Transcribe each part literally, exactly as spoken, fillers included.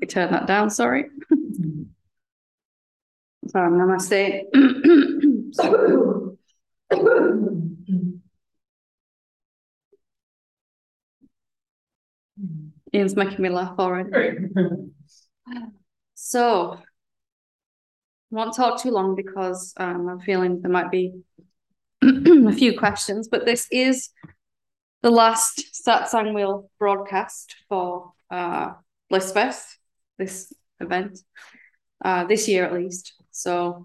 We turn that down, sorry. Sorry, namaste. Ian's making me laugh already. So, I won't talk too long because um, I'm feeling there might be a few questions, but this is the last Satsang Wheel broadcast for uh, Blissfest, this event, uh, this year at least. So,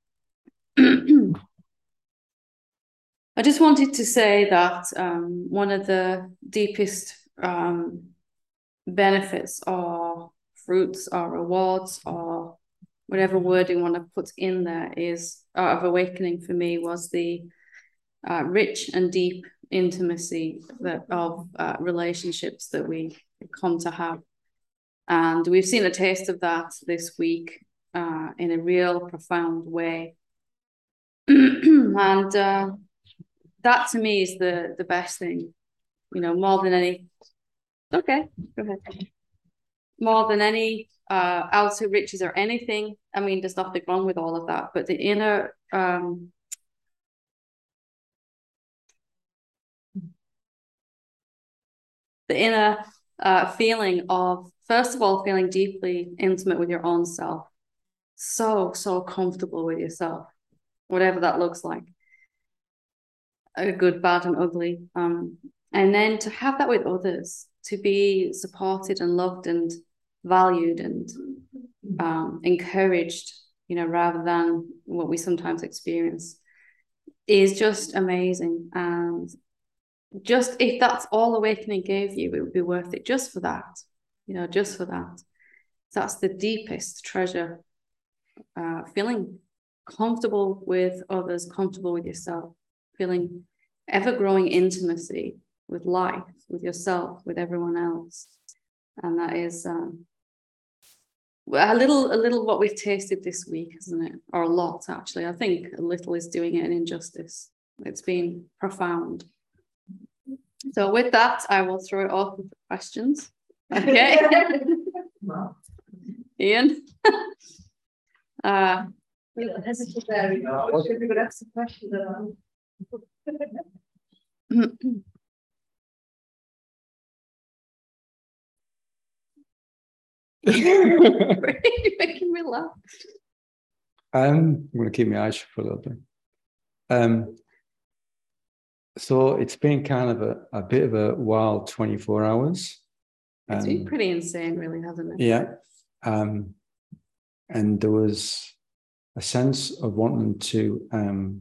I just wanted to say that um, one of the deepest um, benefits or fruits or rewards or whatever word you want to put in there is Art of Awakening for me was the uh, rich and deep intimacy that of uh, relationships that we come to have. And we've seen a taste of that this week uh, in a real profound way. and uh, that to me is the the best thing, you know, more than any. Okay, go ahead. More than any uh, outer riches or anything. I mean, there's nothing wrong with all of that, but the inner um, the inner uh, feeling of, first of all, feeling deeply intimate with your own self, so so comfortable with yourself, whatever that looks like, a good, bad, and ugly, um, and then to have that with others, to be supported and loved and valued and um, encouraged, you know, rather than what we sometimes experience, is just amazing. And just if that's all Awakening gave you, it would be worth it just for that, you know, just for that. That's the deepest treasure, uh, feeling comfortable with others, comfortable with yourself, feeling ever-growing intimacy with life, with yourself, with everyone else. And that is um, a little, a little what we've tasted this week, isn't it? Or a lot, actually. I think a little is doing it an injustice. It's been profound. So with that, I will throw it open for questions. Okay. Ian? uh, hesitate there. Should we go ask a question? You're making me laugh. Um, I'm going to keep my eyes shut for a little bit. Um, so it's been kind of a, a bit of a wild twenty-four hours. It's um, been pretty insane, really, hasn't it? Yeah. Um, and there was a sense of wanting to um,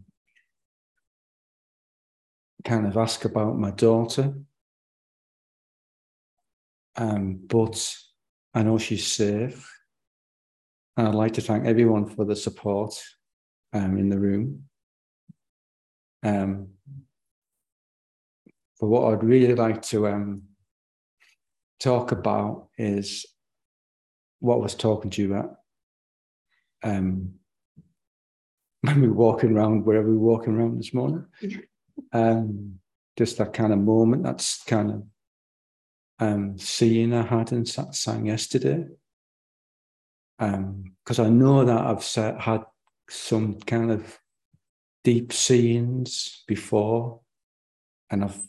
kind of ask about my daughter. Um, but I know she's safe. And I'd like to thank everyone for the support um, in the room. Um, but what I'd really like to um, talk about is what I was talking to you about. Um, when we were walking around, wherever we were walking around this morning. um, just that kind of moment, that's kind of um, seeing I had in satsang yesterday. Because um, I know that I've set, had some kind of deep seeings before, and I've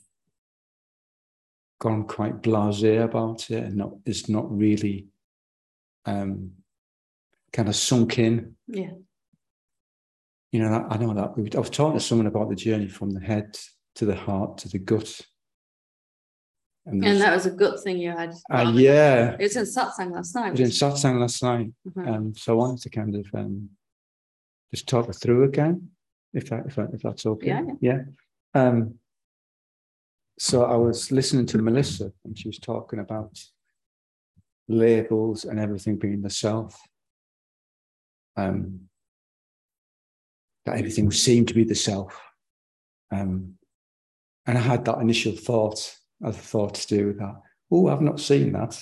gone quite blasé about it, and not, it's not really um, kind of sunk in. Yeah. You know, I know that. I was talking to someone about the journey from the head to the heart to the gut. And, and that was a gut thing you had. Uh, yeah. It was in satsang last night. It was in satsang last night. Mm-hmm. um, so I wanted to kind of um, just talk it through again, if that, if, that, if that's okay. Yeah. Yeah. Um, so I was listening to Melissa, and she was talking about labels and everything being the self. Um, that everything seemed to be the self. Um, and I had that initial thought, I thought to do with that. Oh, I've not seen that.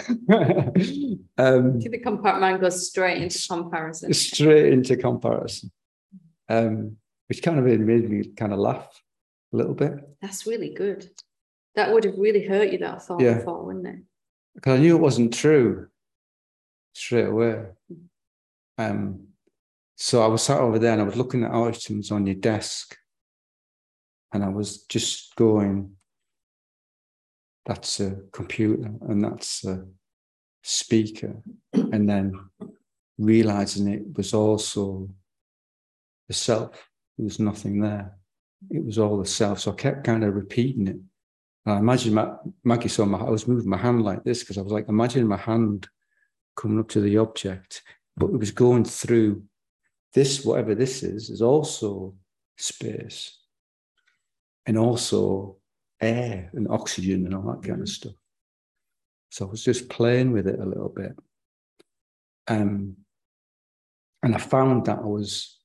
um, the compartment goes straight into comparison. Straight into comparison. Um, which kind of made me kind of laugh a little bit. That's really good. That would have really hurt you, that thought, yeah. before, wouldn't it? Because I knew it wasn't true. straight away. Um, so I was sat over there and I was looking at items on your desk, and I was just going, that's a computer and that's a speaker, and then realizing it was also the self. There was nothing there. It was all the self. So I kept kind of repeating it. And I imagine my, Maggie saw my, I was moving my hand like this because I was like, imagining my hand coming up to the object, but it was going through this, whatever this is, is also space and also air and oxygen and all that kind of stuff. So I was just playing with it a little bit. Um, and I found that I was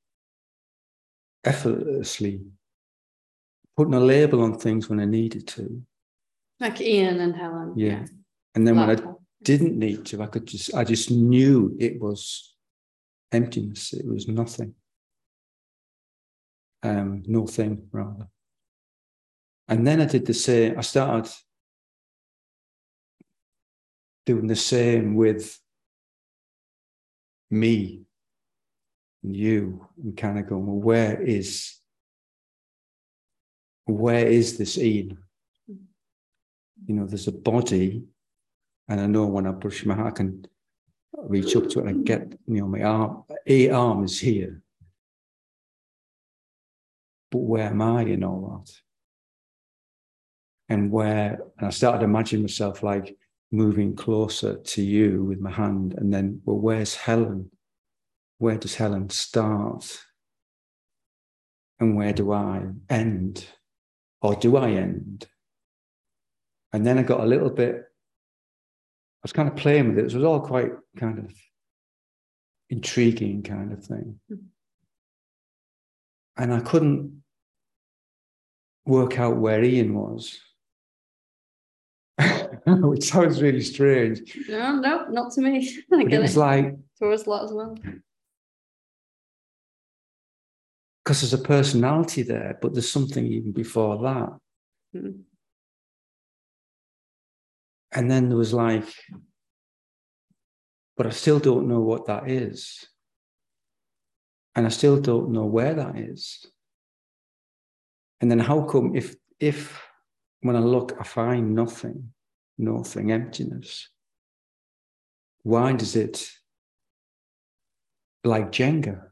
effortlessly putting a label on things when I needed to. Like Ian and Helen. Yeah. Yeah. And then when I Laptop. didn't need to, I could just, I just knew it was emptiness. It was nothing. Um, no thing, rather. And then I did the same. I started doing the same with me and you, and kind of going, well, where is, where is this Ian? You know, there's a body, and I know when I brush my hair, I can reach up to it and get, you know, my arm, a arm is here. But where am I in all that? And where, and I started imagining myself like moving closer to you with my hand, and then, well, where's Helen? Where does Helen start? And where do I end? Or do I end? And then I got a little bit, I was kind of playing with it. It was all quite kind of intriguing kind of thing. And I couldn't work out where Ian was, which sounds really strange. No, no, not to me. I But get it was it. like, To us lot as well. because there's a personality there, but there's something even before that. Mm. And then there was like, but I still don't know what that is. And I still don't know where that is. And then how come if, if when I look, I find nothing, nothing, emptiness, why does it, like Jenga?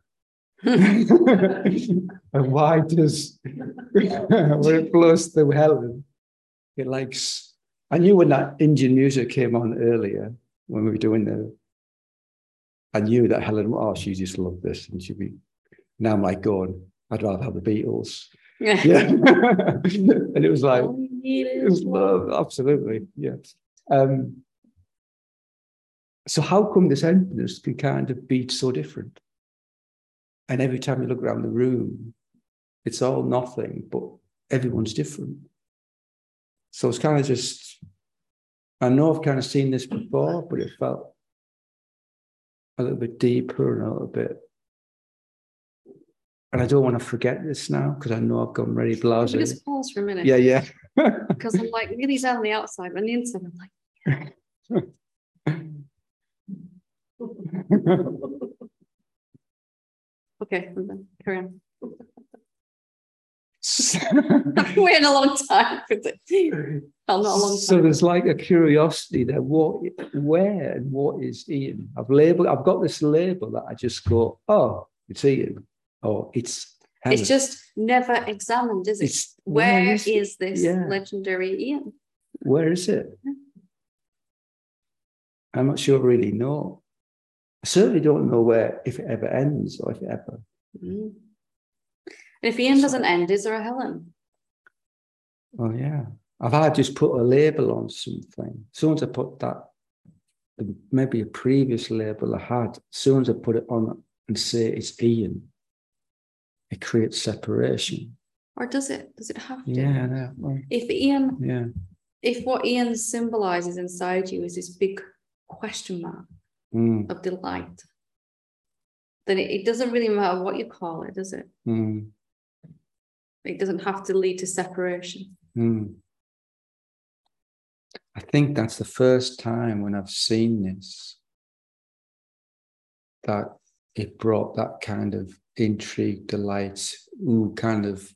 And why does, when it flows through Helen, it likes, I knew when that Indian music came on earlier, when we were doing the, I knew that Helen, oh, she just loved this. And she'd be, now I'm like going, I'd rather have the Beatles. Yeah. And it was like, it was love, absolutely. Yeah. Um, so how come this emptiness can kind of be so different? And every time you look around the room, it's all nothing, but everyone's different. So it's kind of just, I know I've kind of seen this before, but it felt a little bit deeper and a little bit, and I don't want to forget this now because I know I've gone really blasé. Can we just pause for a minute? Yeah, yeah. Because I'm like really down on the outside, on the inside, I'm like, okay, I'm done. Carry on. I've been waiting a long time for this. Well, not a long time. So there's like a curiosity there. What, where, and what is Ian? I've labeled. I've got this label that I just go, oh, it's Ian, or it's Helen. It's just never examined, is it? It's, where, where is, is, this yeah. legendary Ian? Where is it? I'm not sure I really know. I certainly don't know where, if it ever ends or if it ever. Mm. And if Ian doesn't end, is there a Helen? Oh, yeah. I've had just put a label on something. As soon as I put that, maybe a previous label I had, as soon as I put it on and say it's Ian, it creates separation. Or does it? Does it have to? Yeah, no, well, If Ian, yeah. if what Ian symbolizes inside you is this big question mark Mm. of delight, then it, it doesn't really matter what you call it, does it? Mm. It doesn't have to lead to separation. Mm. I think that's the first time when I've seen this that it brought that kind of intrigue, delight, ooh, kind of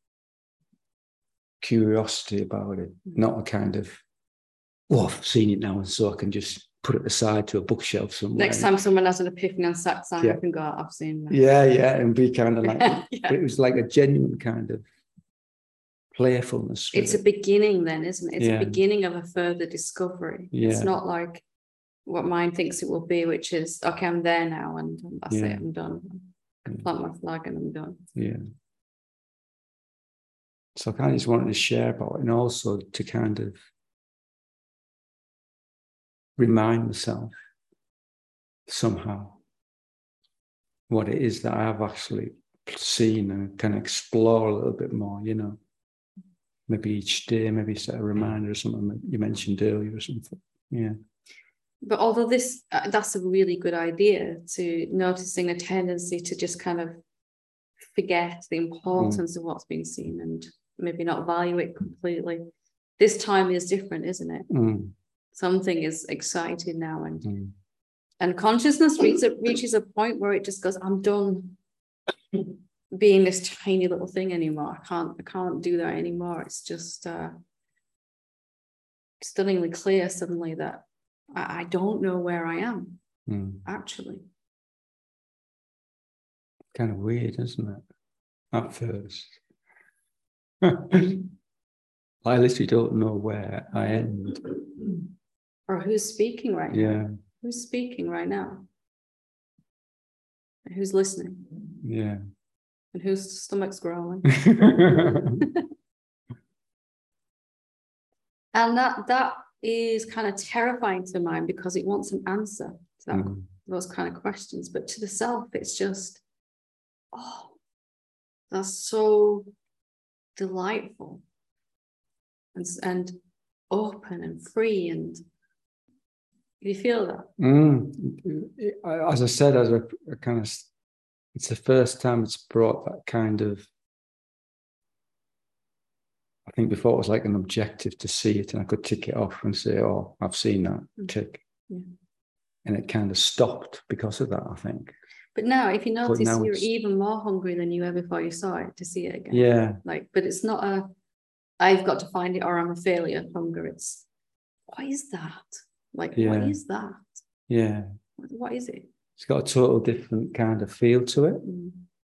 curiosity about it, not a kind of, oh, I've seen it now, and so I can just put it aside to a bookshelf somewhere. Next time someone has an epiphany on sack sign, Yeah. I can go, I've seen that. Yeah, yeah, and be kind of like, Yeah. but it was like a genuine kind of playfulness. with It's a it. beginning then, isn't it? It's Yeah. a beginning of a further discovery. Yeah. It's not like what mind thinks it will be, which is, okay, I'm there now and that's Yeah. it, I'm done. I can plant my flag and I'm done. Yeah. So I kind of just wanted to share about it, and also to kind of remind myself somehow what it is that I have actually seen and can explore a little bit more, you know. Maybe each day, maybe set a reminder or something that you mentioned earlier or something. Yeah. But although this, uh, that's a really good idea, to noticing a tendency to just kind of forget the importance mm. of what's been seen and maybe not value it completely. This time is different, isn't it? Mm. Something is excited now, and mm. and consciousness reaches a, reaches a point where it just goes, I'm done being this tiny little thing anymore. I can't, I can't do that anymore. It's just uh, stunningly clear suddenly that I, I don't know where I am, mm. actually. Kind of weird, isn't it? At first. I literally don't know where I end. Or who's speaking right yeah. now? Who's speaking right now? And who's listening? Yeah. And whose stomach's growling? And that that is kind of terrifying to the mind because it wants an answer to that, mm. those kind of questions. But to the self, it's just, oh, that's so delightful and, and open and free. And you feel that? Mm. As I said, as a, a kind of, it's the first time it's brought that kind of, I think before it was like an objective to see it and I could tick it off and say, oh, I've seen that, tick. Yeah. And it kind of stopped because of that, I think. But now, if you notice, you're it's... even more hungry than you were before you saw it to see it again. Yeah. Like, but it's not a, I've got to find it or I'm a failure hunger. It's, what is that? Like, yeah. what is that? Yeah. What, what is it? It's got a total different kind of feel to it. Mm.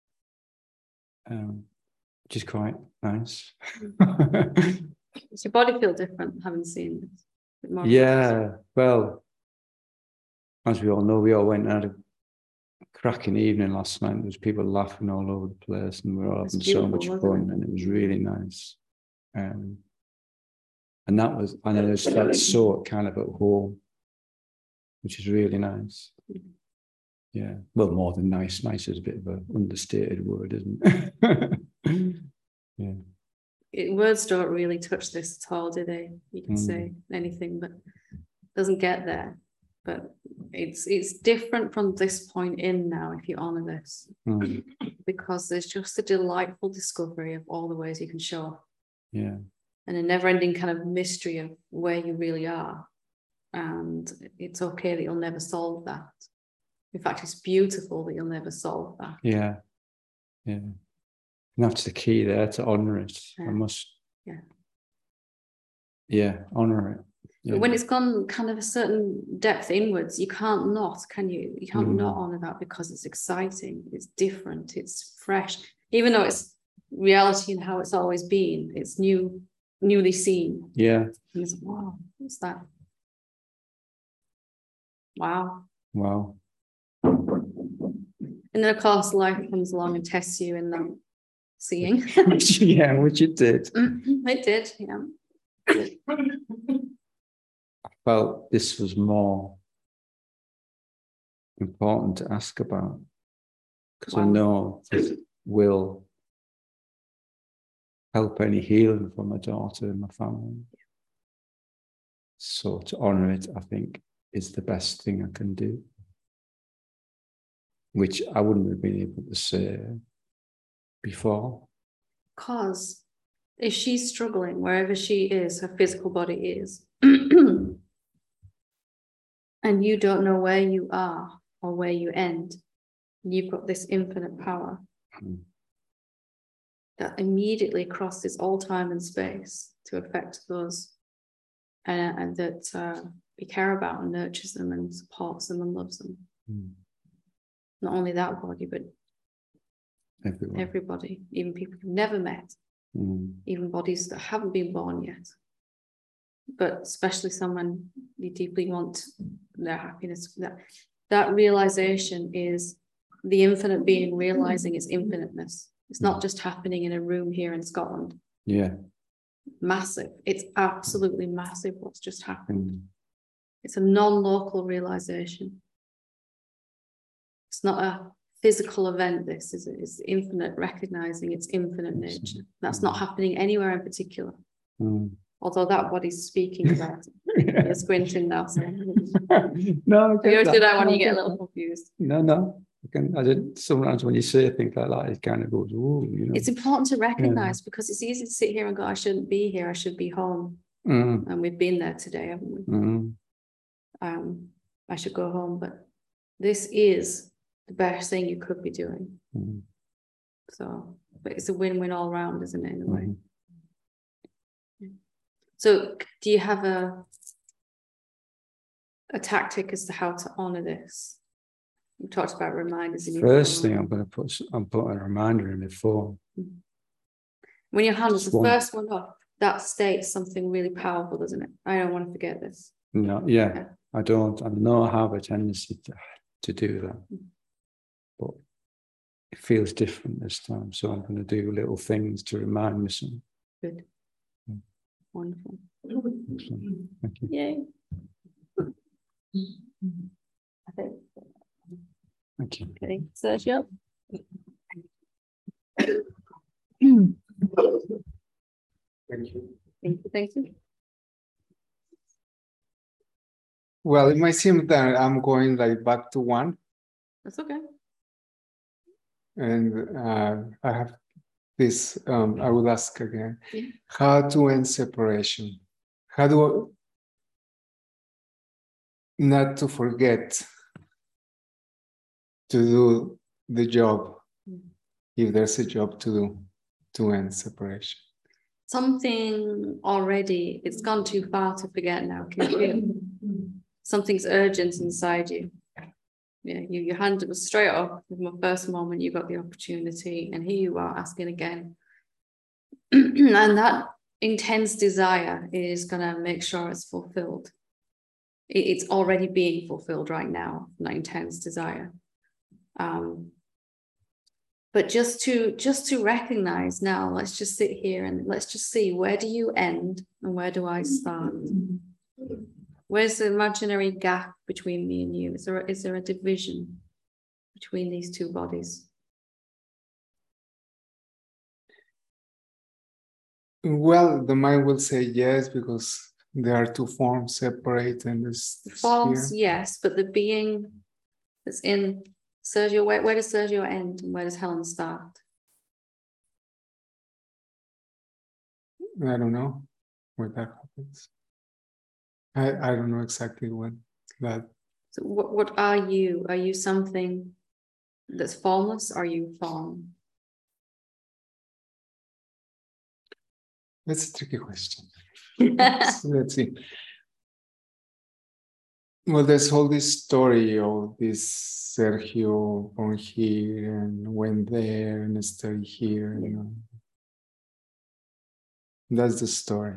Um, which is quite nice. Does your body feel different having seen this? More yeah, well, as we all know, we all went out a cracking evening last night. There was people laughing all over the place and we were all having so much fun, and it was really nice. Um, and that was, and I just felt so kind of at home, which is really nice. Yeah, well, more than nice. Nice is a bit of an understated word, isn't it? Yeah. It, words don't really touch this at all, do they? You can mm. say anything, but it doesn't get there. But it's it's different from this point in now, if you honor this, mm. because there's just a delightful discovery of all the ways you can show up. Yeah. And a never-ending kind of mystery of where you really are. And it's okay that you'll never solve that. In fact, it's beautiful that you'll never solve that. Yeah. Yeah. And that's the key there, to honor it. Yeah. I must. Yeah. Yeah, honor it. Yeah. But when it's gone kind of a certain depth inwards, you can't not, can you? You can't mm. not honor that because it's exciting, it's different, it's fresh. Even though it's reality and how it's always been, it's new, newly seen. Yeah. And it's, wow, what's that? Wow. Wow. And then, of course, life comes along and tests you in that seeing. Yeah, which it did. Mm-hmm. It did, yeah. I felt this was more important to ask about because wow. I know it will help any healing for my daughter and my family. So to honor it, I think, is the best thing I can do, which I wouldn't have been able to say before. Because if she's struggling, wherever she is, her physical body is, and you don't know where you are, or where you end. You've got this infinite power mm. that immediately crosses all time and space to affect those uh, and that uh, we care about and nurtures them and supports them and loves them. Mm. Not only that body, but Everyone. everybody, even people you've never met, Mm. even bodies that haven't been born yet, but especially someone you deeply want their happiness. That, that realization is the infinite being realizing its infiniteness. It's not just happening in a room here in Scotland. Yeah. Massive. It's absolutely massive what's just happened. Mm. It's a non-local realization. It's not a physical event, this is it. It's infinite, recognizing its infinite nature. That's not happening anywhere in particular. Mm. Although that body's speaking about it. Yeah. You're squinting now. So. No, I You always get do that. that when No, you I get a get little that. confused. No, no. I can. I did. Sometimes when you say things like that, it kind of goes, "Ooh," you know. It's important to recognize yeah. because it's easy to sit here and go, I shouldn't be here, I should be home. Mm. And we've been there today, haven't we? Mm. Um, I should go home, but this is the best thing you could be doing. Mm. So, but it's a win-win all around, isn't it, in a way? Mm. So, do you have a a tactic as to how to honor this? We talked about reminders. In First thing I'm going to put, I'm putting a reminder in my phone. When your hand is the One. first one up, that states something really powerful, doesn't it? I don't want to forget this. No, yeah, yeah. I don't. I know I have a tendency to, to do that, mm. but it feels different this time. So I'm going to do little things to remind me something. Good. Mm. Wonderful. Excellent. Thank you. Yay. I think. Thank you. Okay, Sergio. Thank you. Thank you. Thank you. Well, it might seem that I'm going like back to one. That's okay. And uh, I have this, um, I will ask again, yeah. How to end separation? How do I, not to forget to do the job, mm. if there's a job to do, to end separation? Something already, it's gone too far to forget now. Can you feel? Something's urgent inside you. Yeah, you, your hand was straight up from the first moment you got the opportunity, and here you are asking again. And that intense desire is going to make sure it's fulfilled. It, it's already being fulfilled right now, that intense desire. Um, but just to just to recognize now, let's just sit here and let's just see, where do you end and where do I start? Where's the imaginary gap between me and you? Is there, is there a division between these two bodies? Well, the mind will say yes, because there are two forms separate and this forms, here. Yes, but the being that's in Sergio, where, where does Sergio end and where does Helen start? I don't know where that happens. I, I don't know exactly what that. So what, what are you? Are you something that's formless? Are you form? That's a tricky question. So let's see. Well, there's all this story of this Sergio born here and went there and studied here. You know. That's the story.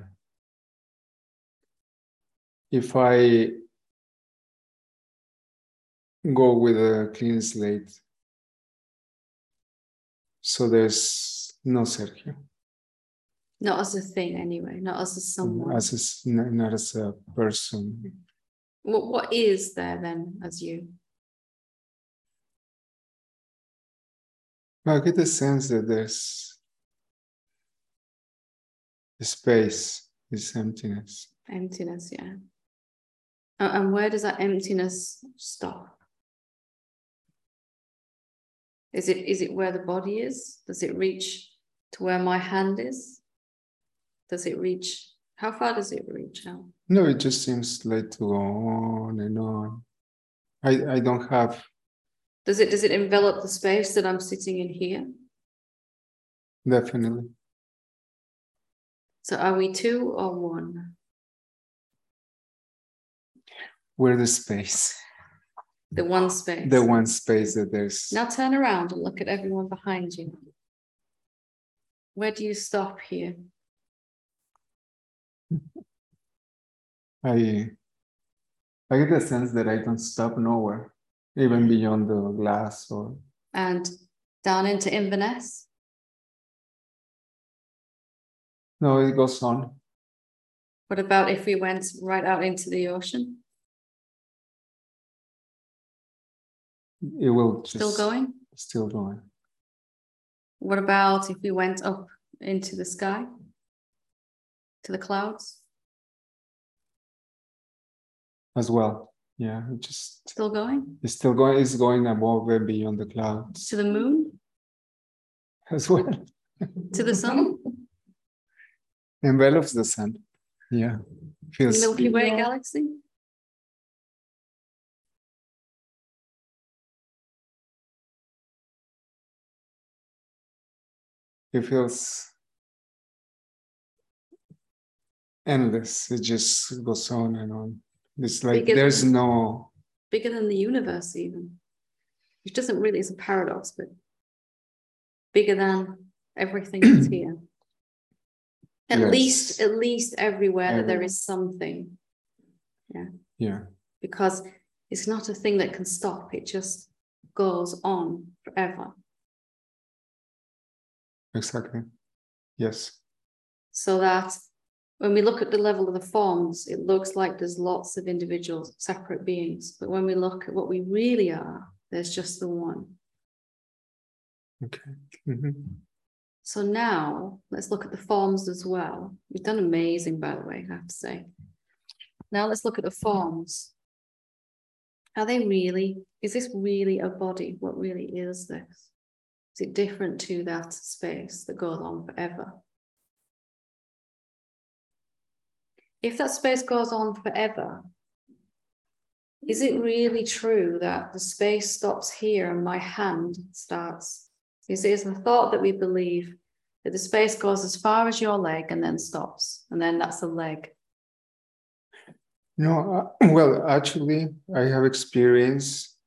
If I go with a clean slate, so there's no Sergio. Not as a thing, anyway. Not as a someone. As a, not as a person. What What is there then as you? I get the sense that there's space, this emptiness. Emptiness, yeah. And where does that emptiness stop? Is it is it where the body is? Does it reach to where my hand is? Does it reach? How far does it reach out? No, it just seems like to go on and on. I, I don't have Does it, does it envelop the space that I'm sitting in here? Definitely. So are we two or one? We're the space. The one space. The one space that there's. Now turn around and look at everyone behind you. Where do you stop here? I, I get the sense that I don't stop nowhere, even beyond the glass or. And down into Inverness? No, it goes on. What about if we went right out into the ocean? It will just. Still going? Still going. What about if we went up into the sky? To the clouds? As well. Yeah, it just. Still going? It's still going, it's going above and beyond the clouds. To the moon? As well. To the sun? Envelops the sun. Yeah. Feels. Milky Way galaxy? It feels endless. It just goes on and on. It's like Bigger there's than- no. Bigger than the universe even. Which doesn't really, it's a paradox, but bigger than everything that's here. At Yes. least, at least everywhere that there Everywhere. is something. Yeah. Yeah. Because it's not a thing that can stop. It just goes on forever. Exactly. Yes. So that when we look at the level of the forms, it looks like there's lots of individuals, separate beings. But when we look at what we really are, there's just the one. Okay. Mm-hmm. So now let's look at the forms as well. You've done amazing, by the way, I have to say. Now let's look at the forms. Are they really, is this really a body? What really is this? Is it different to that space that goes on forever? If that space goes on forever, is it really true that the space stops here and my hand starts? Is it the thought that we believe that the space goes as far as your leg and then stops, and then that's a leg? No, uh, well, actually, I have experienced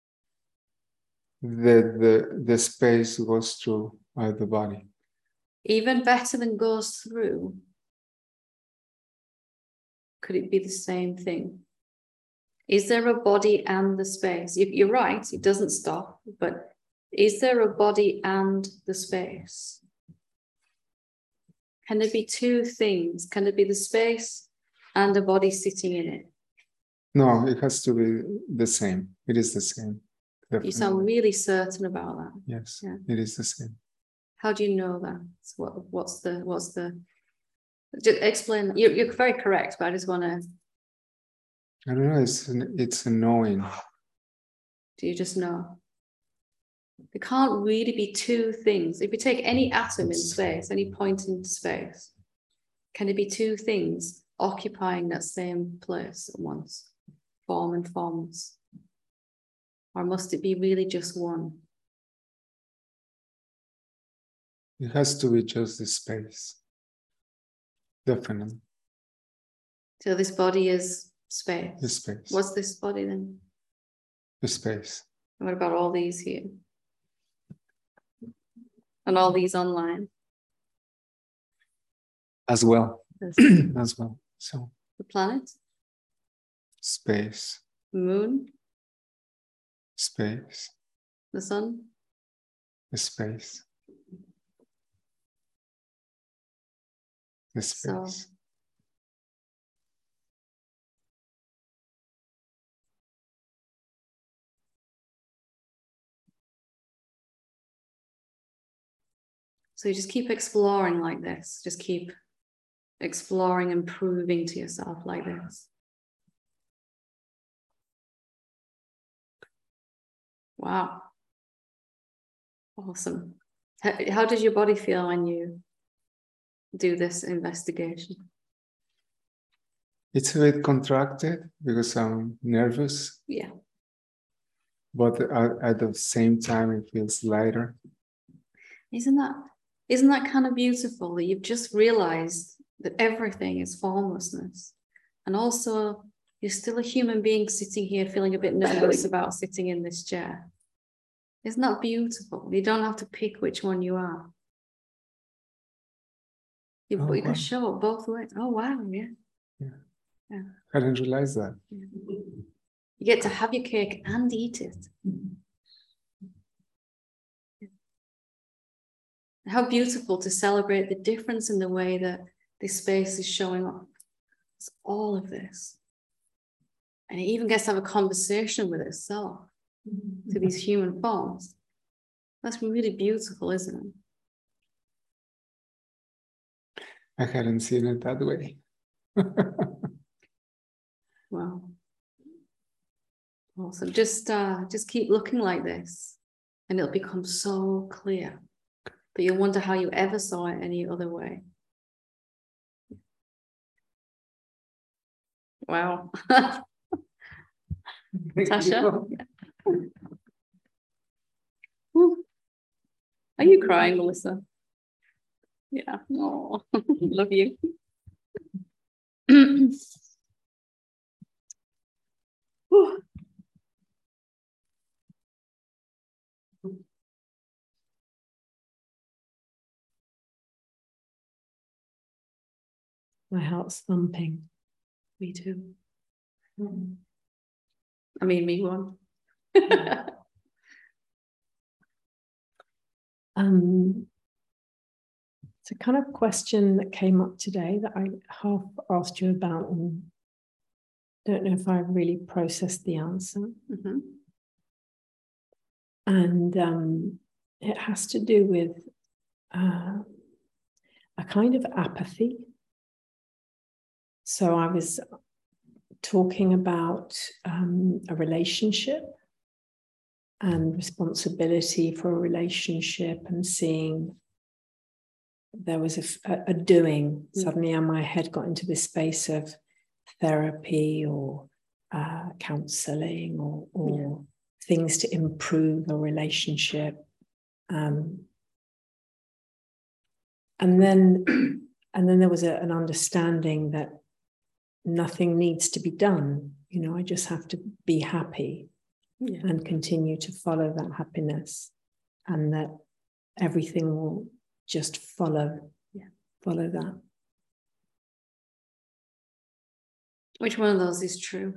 that the, the space goes through uh, the body. Even better than goes through. Could it be the same thing? Is there a body and the space? If you're right, it doesn't stop, but is there a body and the space? Can there be two things? Can there be the space and a body sitting in it? No, it has to be the same. It is the same. Definitely. You sound really certain about that. Yes, Yeah. it is the same. How do you know that? So what, what's the, what's the, just explain, you're, you're very correct, but I just want to, I don't know, it's an, it's a knowing. do you just know? There can't really be two things. If you take any atom in space, any point in space, can it be two things occupying that same place at once? Form and forms? Or must it be really just one? It has to be just the space. Definitely. So this body is space. The space. What's this body then? The space. And what about all these here? And all these online? As well. There's As well. So the planet, space. the moon, Space. the sun, The space. The So- space. So you just keep exploring like this. Just keep exploring and proving to yourself like this. Wow. Awesome. How, how does your body feel when you do this investigation? It's a bit contracted because I'm nervous. Yeah. but at, at the same time it feels lighter. Isn't that isn't that kind of beautiful that you've just realized that everything is formlessness, and also you're still a human being sitting here feeling a bit nervous about sitting in this chair. Isn't that beautiful? You don't have to pick which one you are. You, Oh, you can wow. show it both ways. Oh wow, yeah. Yeah. Yeah. I didn't realize that. Yeah. You get to have your cake and eat it. How beautiful to celebrate the difference in the way that this space is showing up. It's all of this. And it even gets to have a conversation with itself through these human forms. That's really beautiful, isn't it? I hadn't seen it that way. Wow. Awesome. Just uh, just keep looking like this, and it'll become so clear that you'll wonder how you ever saw it any other way. Wow. Tasha? Whew. Are you crying, Melissa? Yeah. Oh, love you. Whew. My heart's thumping. Me too. I mean, me one. Um, it's a kind of question that came up today that I half asked you about and don't know if I really processed the answer. Mm-hmm. And um, it has to do with uh, a kind of apathy. So I was talking about um, a relationship and responsibility for a relationship, and seeing there was a, a doing. Mm. Suddenly my head got into this space of therapy or uh, counseling or, or yeah. things to improve a relationship. Um, and then and then there was a, an understanding that nothing needs to be done. You know, I just have to be happy. Yeah. And continue to follow that happiness, and that everything will just follow, yeah. follow that. Which one of those is true?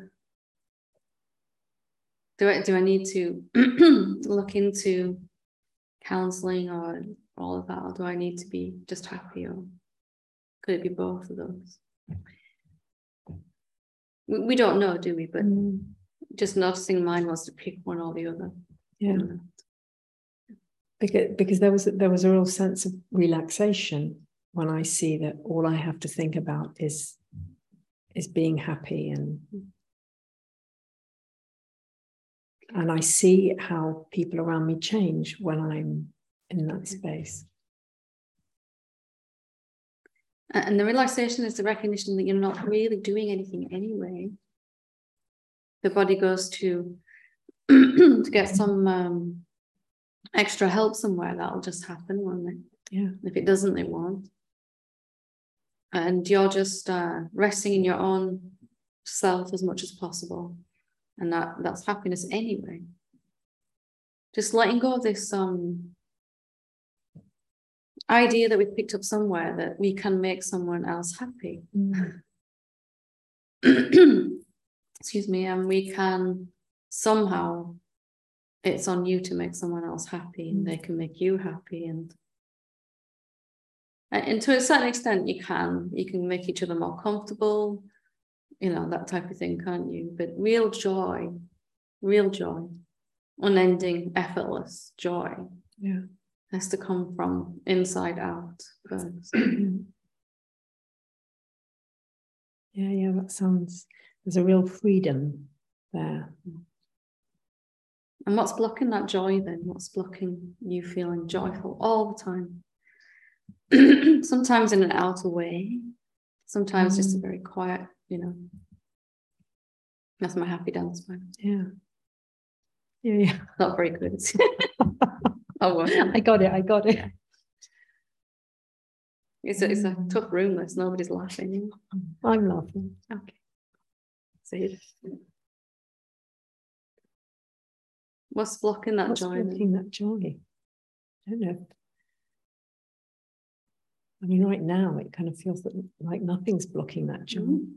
Do I do I need to look into counseling or all of that, or do I need to be just happy, or could it be both of those? We, we don't know, do we? But mm. just noticing mine wants to pick one or the other. Yeah. Because, because there was there was a real sense of relaxation when I see that all I have to think about is is being happy, and and I see how people around me change when I'm in that space. And the relaxation is the recognition that you're not really doing anything anyway. The body goes to to get some um, extra help somewhere, that'll just happen, won't it? Yeah. If it doesn't, it won't. And you're just uh, resting in your own self as much as possible, and that that's happiness anyway. Just letting go of this um idea that we've picked up somewhere that we can make someone else happy. Mm. Excuse me, and we can somehow, it's on you to make someone else happy, and they can make you happy, and and to a certain extent you can you can make each other more comfortable, you know, that type of thing, can't you? But real joy, real joy, unending, effortless joy, yeah, has to come from inside out first. Yeah, yeah, that sounds, there's a real freedom there. And what's blocking that joy then? What's blocking you feeling joyful all the time? Sometimes in an outer way, sometimes mm. just a very quiet, you know. That's my happy dance man. Yeah. Yeah, yeah. Not very good. Oh, well. I got it. I got it. Yeah. It's a, it's a tough room. There's nobody's laughing. I'm laughing. Okay. See. What's blocking that What's joy? blocking that joy? I don't know. I mean, right now it kind of feels that, like nothing's blocking that joy. Mm.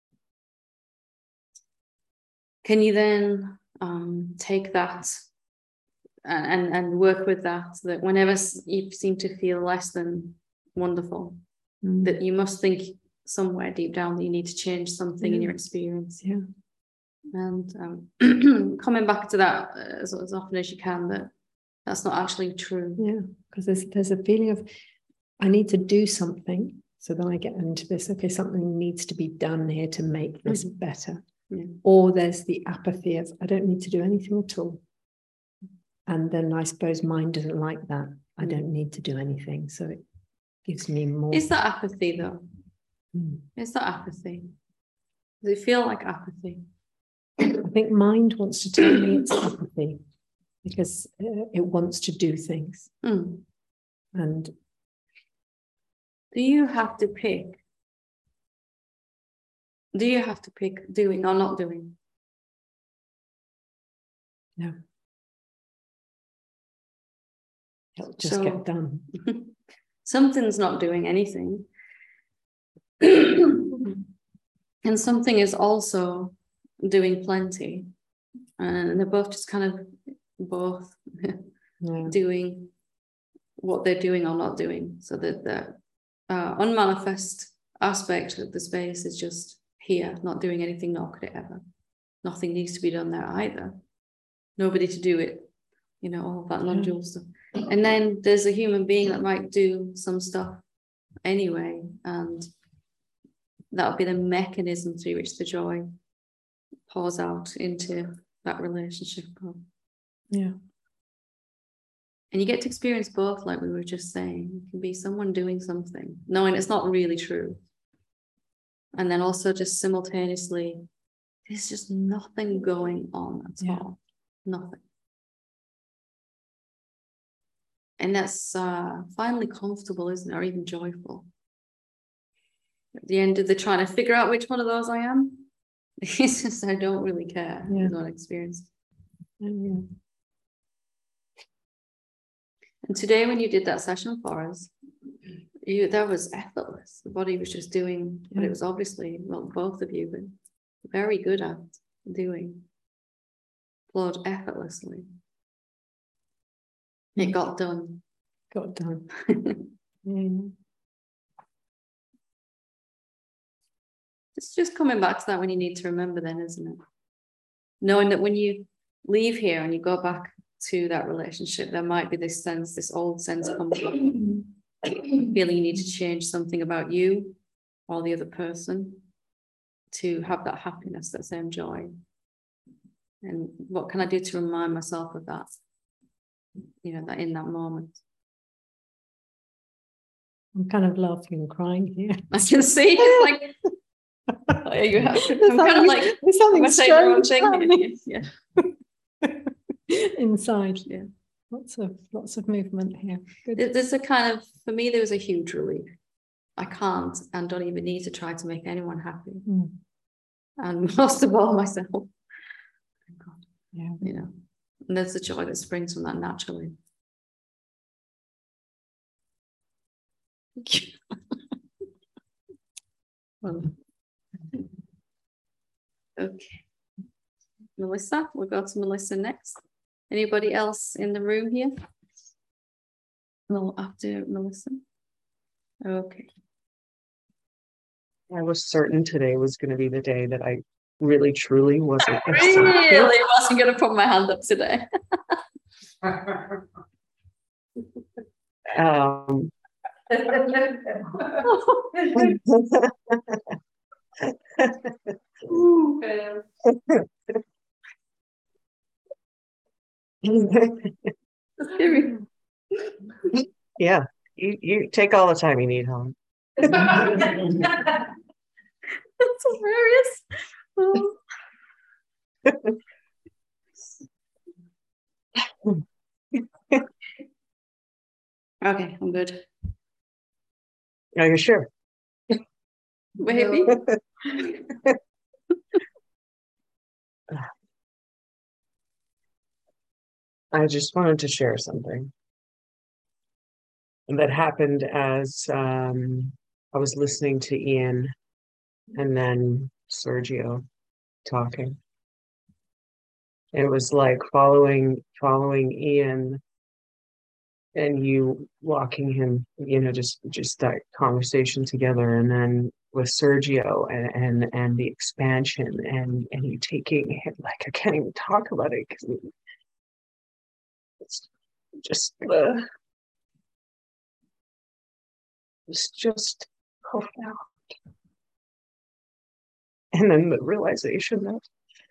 Can you then um, take that and, and and work with that? That whenever you seem to feel less than wonderful, Mm. that you must think somewhere deep down that you need to change something Yeah. in your experience. Yeah. And um, coming back to that as, as often as you can, that that's not actually true. Yeah, because there's there's a feeling of I need to do something, so then I get into this. Okay, something needs to be done here to make this Mm-hmm. better. Yeah. Or there's the apathy of I don't need to do anything at all. And then I suppose mind doesn't like that. I Mm. don't need to do anything, so it gives me more. Is that apathy though? Mm. Is that apathy? Does it feel like apathy? I think mind wants to tell me it's apathy because uh, it wants to do things. Mm. And Do you have to pick? Do you have to pick doing or not doing? no, it'll just So- get done. Something's not doing anything. And something is also doing plenty. And they're both just kind of both Yeah. doing what they're doing or not doing. So that the uh, unmanifest aspect of the space is just here, not doing anything, nor could it ever. Nothing needs to be done there either. Nobody to do it, you know, all that non-dual stuff. And then there's a human being that might do some stuff anyway, and that would be the mechanism through which the joy pours out into that relationship. Yeah. And you get to experience both, like we were just saying. You can be someone doing something, knowing it's not really true. And then also just simultaneously, there's just nothing going on at Yeah. all. Nothing. And that's uh, finally comfortable, isn't it? Or even joyful. At the end of the trying to figure out which one of those I am, it's just I don't really care. Yeah. It's not experienced. Yeah. And today, when you did that session for us, you that was effortless. The body was just doing what Yeah. it was obviously, well, both of you, but very good at doing. Flowed effortlessly. It got done. Got done. Yeah. It's just coming back to that when you need to remember then, isn't it? Knowing that when you leave here and you go back to that relationship, there might be this sense, this old sense comes up, feeling you need to change something about you or the other person to have that happiness, that same joy. And what can I do to remind myself of that? You know, that in that moment. I'm kind of laughing and crying here. I can see it's like, oh, you have, I'm kind of like, there's something am I saying the wrong strange thing? happening Yeah. inside. Yeah. Lots of lots of movement here. Good. There- There's a kind of, for me, there was a huge relief. I can't and don't even need to try to make anyone happy. Mm. And most of all, myself. Thank God. Yeah. You know, and there's the joy that springs from that naturally. Well, okay. Melissa, we'll go to Melissa next. Anybody else in the room here? No, after Melissa. Okay. I was certain today was going to be the day that I really, truly wasn't. Really wasn't going to put my hand up today. Um, yeah, you, you take all the time you need, hon. That's hilarious. Oh. Okay, I'm good. Are you sure? Maybe. I just wanted to share something that happened as um, I was listening to Ian and then Sergio talking. It was like following following Ian and you walking him, you know, just just that conversation together, and then with Sergio and and, and the expansion and and you taking it, like I can't even talk about it because it's just uh, it's just profound. And then the realization that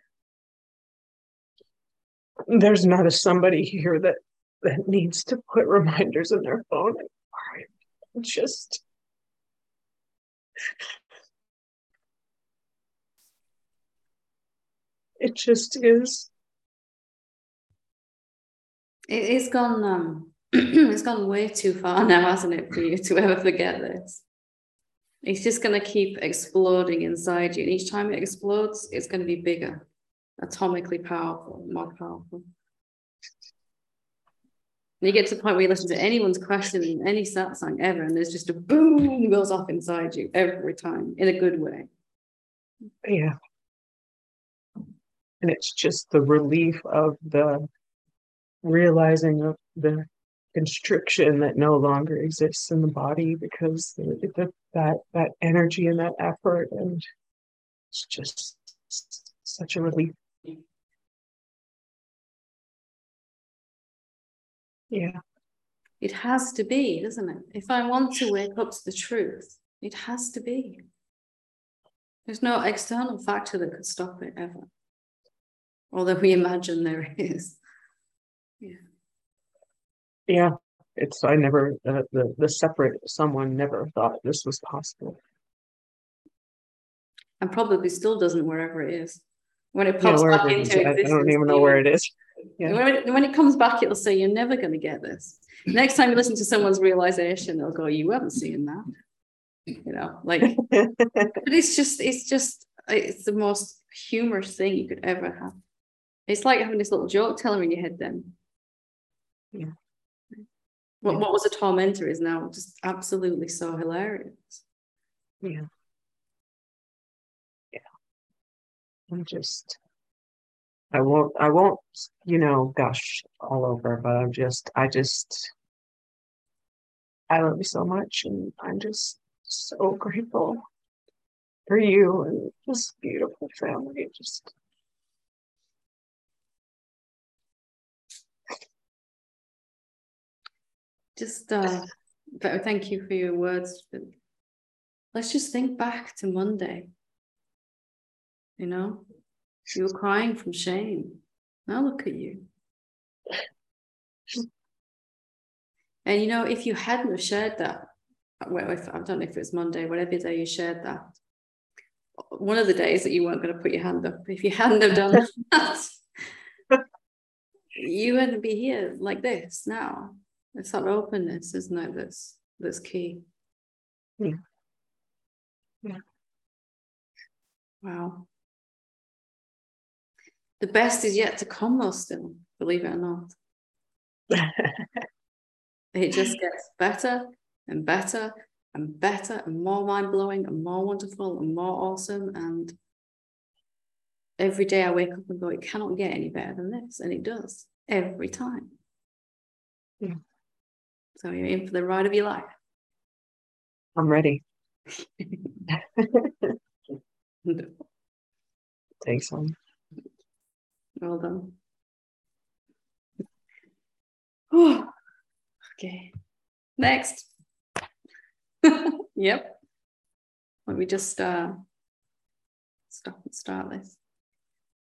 there's not a somebody here that that needs to put reminders in their phone. Just it just is. It, it's gone. Um, it's gone way too far now, hasn't it, for you to ever forget this? It's just going to keep exploding inside you, and each time it explodes, it's going to be bigger, atomically powerful, more powerful. And you get to the point where you listen to anyone's question in any satsang ever, and there's just a boom goes off inside you every time in a good way. Yeah. And it's just the relief of the realizing of the constriction that no longer exists in the body because the, the, that that energy and that effort, and it's just such a relief. Yeah. It has to be, doesn't it? If I want to wake up to the truth, it has to be. There's no external factor that could stop it ever. Although we imagine there is. Yeah. Yeah. It's, I never, uh, the, the separate someone never thought this was possible. And probably still doesn't wherever it is. When it Yeah, pops where back it is, into I, I existence. don't even know where it is. Yeah. When it, when it comes back, it'll say, you're never going to get this. Next time you listen to someone's realization, they'll go, you haven't seen that. You know, like, but it's just, it's just, it's the most humorous thing you could ever have. It's like having this little joke teller in your head then. Yeah. What, Yeah. what was a tormentor is now just absolutely so hilarious. Yeah. Yeah. I'm just, I won't, I won't, you know, gush all over, but I'm just, I just, I love you so much, and I'm just so grateful for you and this beautiful family. Just Just uh thank you for your words. Let's just think back to Monday. You know, you were crying from shame. Now look at you. And you know, if you hadn't have shared that, well, if I don't know if it's Monday, whatever day you shared that, one of the days that you weren't going to put your hand up, if you hadn't have done that, you wouldn't be here like this now. It's that openness, isn't it? That's that's key. yeah. Yeah. Wow. The best is yet to come, though, still, believe it or not. It just gets better and better and better and more mind-blowing and more wonderful and more awesome. And every day I wake up and go, it cannot get any better than this. And it does every time. Yeah. So you're in for the ride of your life. I'm ready. Take some. Well done. Oh, okay. Next. Yep. Let me just uh, stop and start this.